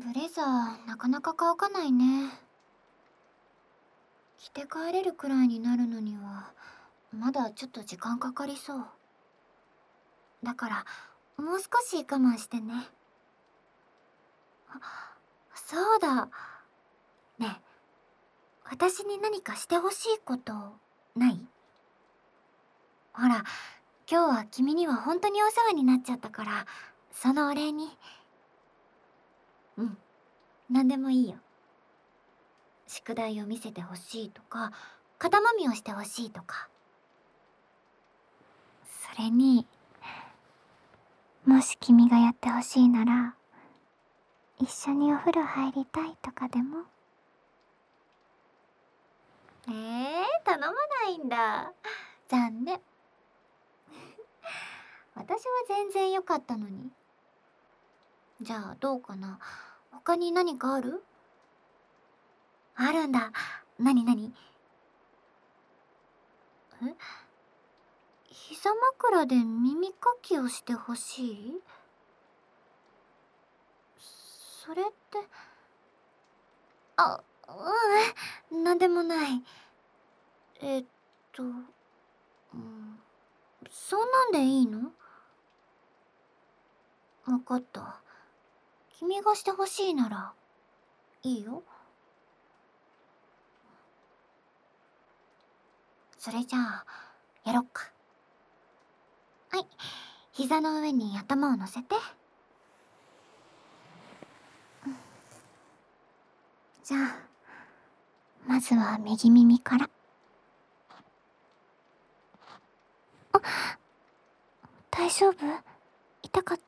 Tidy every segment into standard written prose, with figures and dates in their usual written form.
ブレザーなかなか乾かないね。着て帰れるくらいになるのにはまだちょっと時間かかりそう。だからもう少し我慢してね。そうだ。ねえ、私に何かしてほしいことない？ほら、今日は君には本当にお世話になっちゃったから、そのお礼に。うん、何でもいいよ。宿題を見せてほしいとか、肩もみをしてほしいとか。それに、もし君がやってほしいなら、一緒にお風呂入りたいとかでも。頼まないんだ。残念。私は全然良かったのに。じゃあどうかな。他に何かある？あるんだ。なになに？え？膝枕で耳かきをしてほしい？それって。あ、なんでもない。えっと、うん、そんなんでいいの？わかった。君がしてほしいなら、いいよ。それじゃあ、やろっか。はい。膝の上に頭を乗せて。じゃあ、まずは右耳から。大丈夫？痛かった？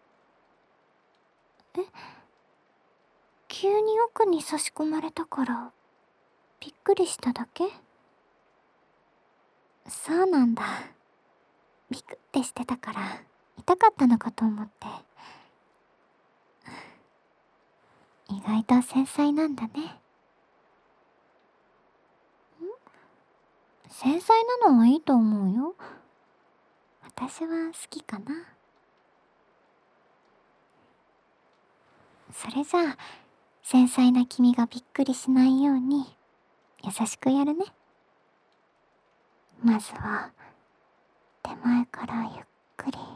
え？急に奥に差し込まれたから、びっくりしただけ？そうなんだ。ビクってしてたから、痛かったのかと思って。意外と繊細なんだね。繊細なのはいいと思うよ。私は好きかな。それじゃあ、繊細な君がびっくりしないように、優しくやるね。まずは、手前からゆっくり。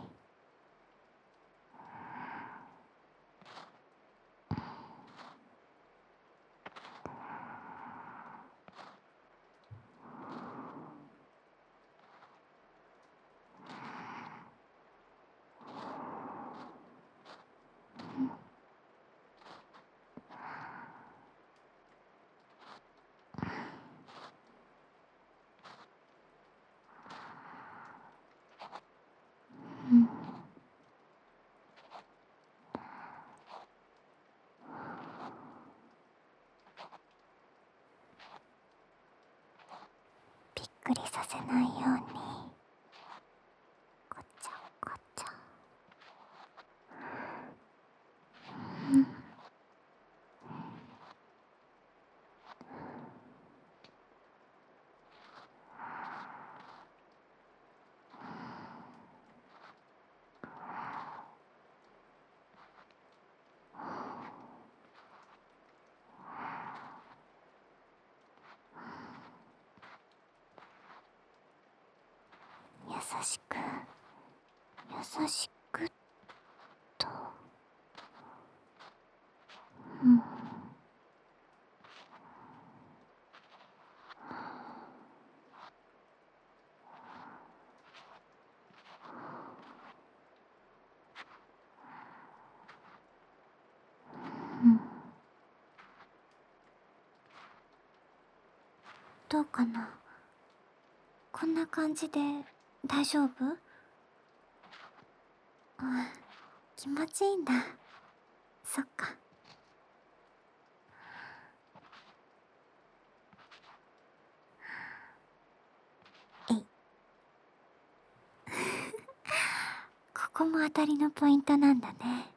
うん。びっくりさせないように。こちゃこちゃ。うん。優しく、優しくっと。うん。うん。どうかな？こんな感じで大丈夫？うん、気持ちいいんだ。そっか。えい。ここも当たりのポイントなんだね。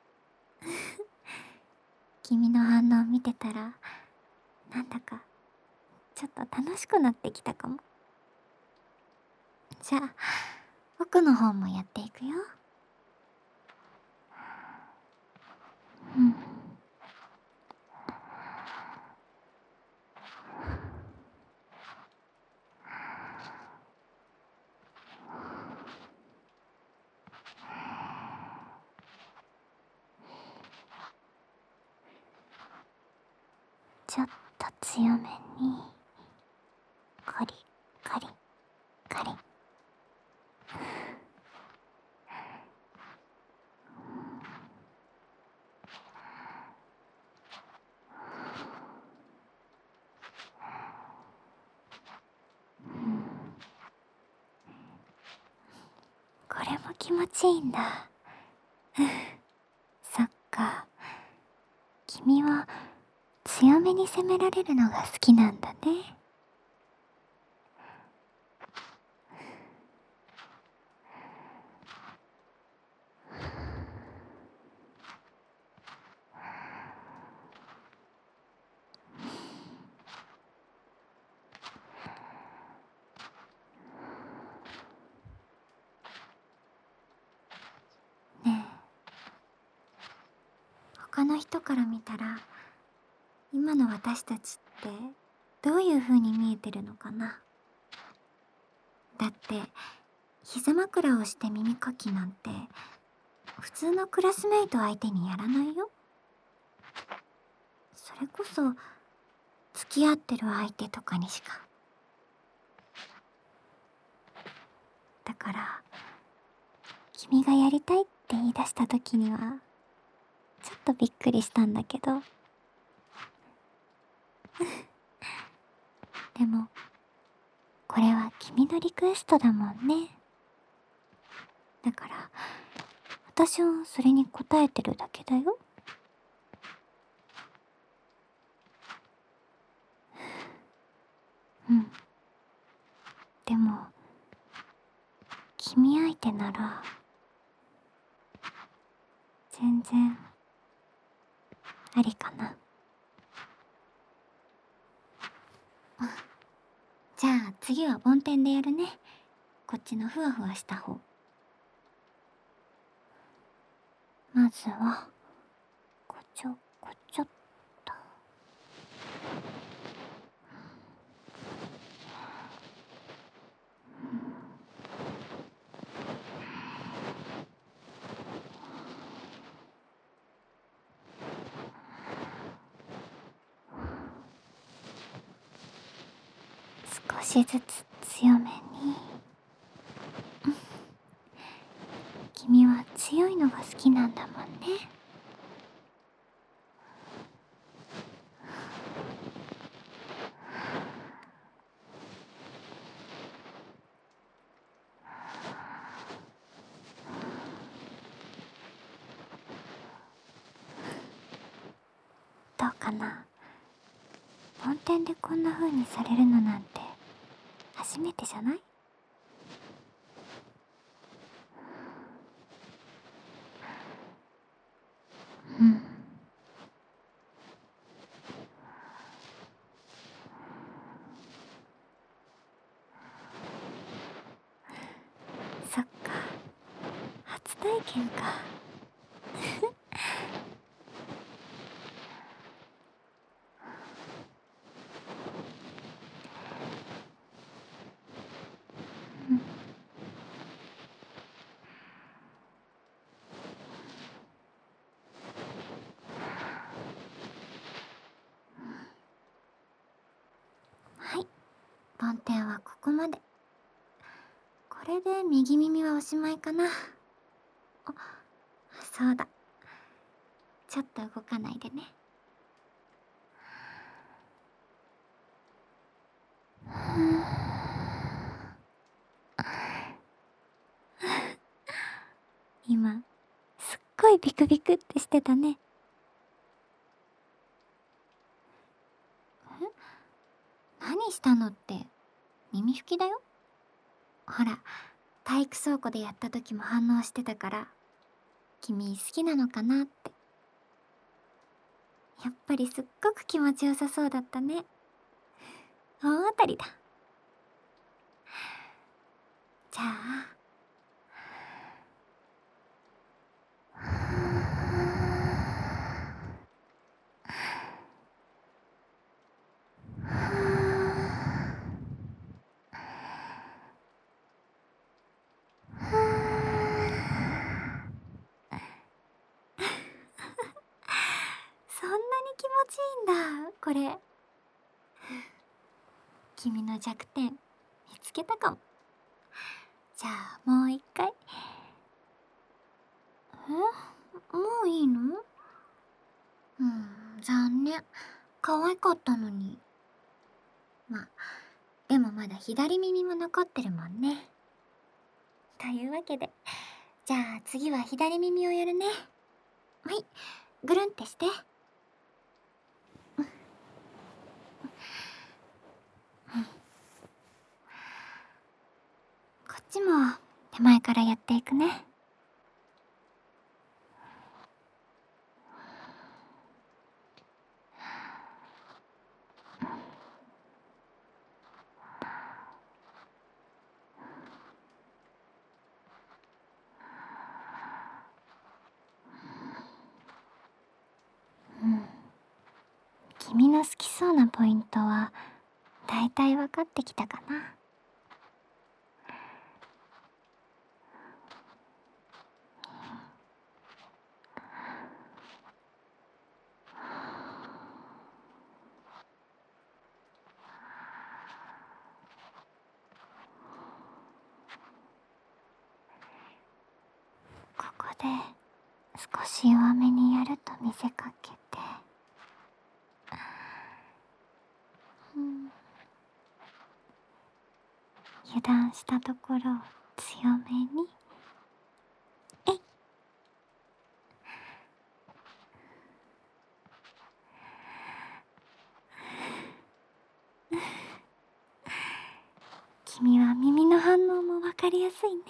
君の反応見てたら、なんだかちょっと楽しくなってきたかも。じゃあ、奥の方もやっていくよ。うん。 強めにカリカリカリ。これも気持ちいいんだ。そっか。君は強めに攻められるのが好きなんだね。ねえ、他の人から見たら今の私たちってどういう風に見えてるのかな。だって膝枕をして耳かきなんて普通のクラスメイト相手にやらないよ。それこそ付き合ってる相手とかにしか。だから君がやりたいって言い出した時にはちょっとびっくりしたんだけどでもこれは君のリクエストだもんね。だから私はそれに応えてるだけだよ。うん。でも君相手なら全然ありかな。じゃあ次は梵天でやるね。こっちのふわふわした方。まずはこちょこちょっと。少しずつ強めに。君は強いのが好きなんだもんね。どうかな。梵天でこんな風にされるのなんて初めてじゃない？うん。そっか、初体験か。うん。はい、梵天はここまで。これで右耳はおしまいかな。あ、そうだ。ちょっと動かないでね。今すっごいビクビクってしてたね。何したのって、耳拭きだよ。ほら、体育倉庫でやった時も反応してたから、君好きなのかなって。やっぱりすっごく気持ちよさそうだったね。大当たりだ。じゃあそんなに気持ちいいんだ、これ。 君の弱点見つけたかも。じゃあもう一回。もういいの？残念。可愛かったのに。まあ、でもまだ左耳も残ってるもんね。というわけで、じゃあ次は左耳をやるね。はい、ぐるんってして。こっちも手前からやっていくね。君の好きそうなポイントはだいたい分かってきたかな。ここで少し弱めにやると見せかけて、油断したところを強めに。君は耳の反応も分かりやすいね。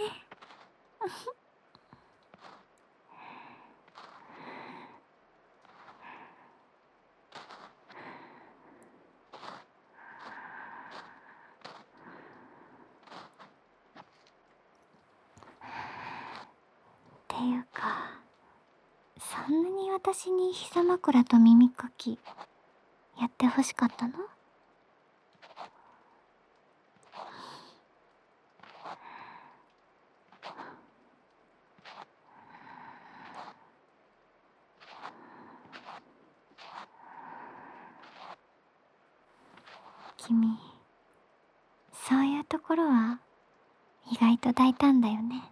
っていうか、そんなに私に膝枕と耳かきやってほしかったの？君、そういうところは意外と大胆だよね。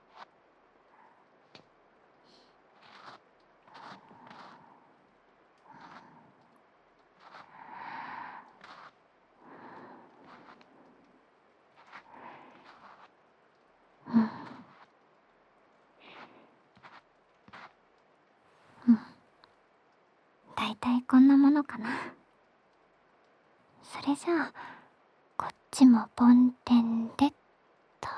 だいたいこんなものかな。それじゃあこっちも梵天でっと。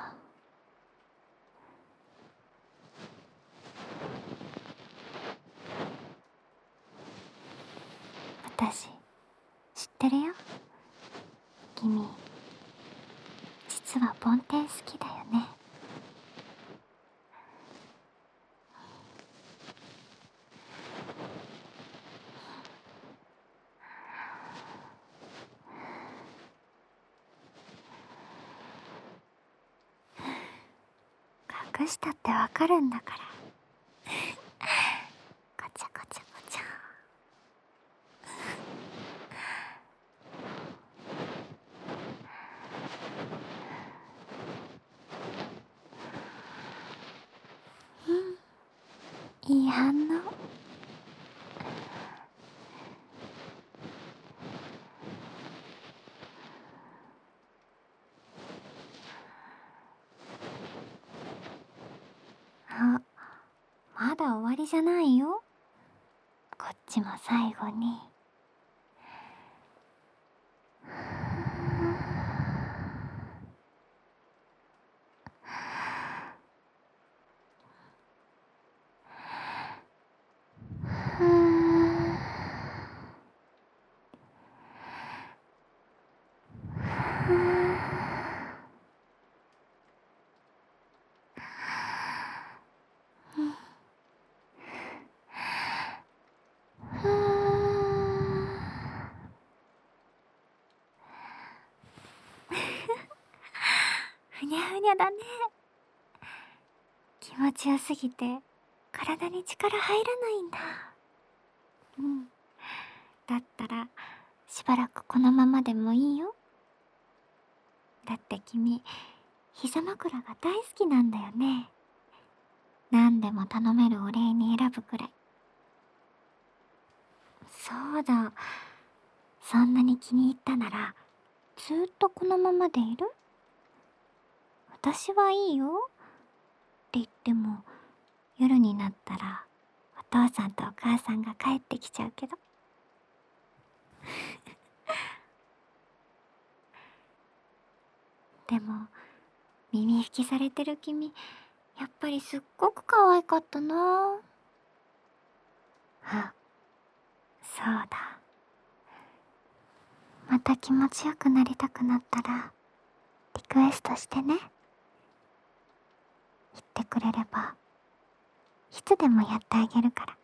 私知ってるよ。君実は梵天好きだよね。隠したってわかるんだから。こちゃこちゃこちゃ。いい反応。あ、まだ終わりじゃないよ。こっちも最後に。ふにゃふにゃだね。気持ちよすぎて体に力入らないんだ。だったらしばらくこのままでもいいよ。 だって君、膝枕が大好きなんだよね。何でも頼めるお礼に選ぶくらい。そうだ。そんなに気に入ったなら、ずーっとこのままでいる？私はいいよ。って言っても、夜になったら、お父さんとお母さんが帰ってきちゃうけど。でも、耳拭きされてる君、やっぱりすっごく可愛かったな。あ、そうだ。また気持ちよくなりたくなったら、リクエストしてね。言ってくれれば、いつでもやってあげるから。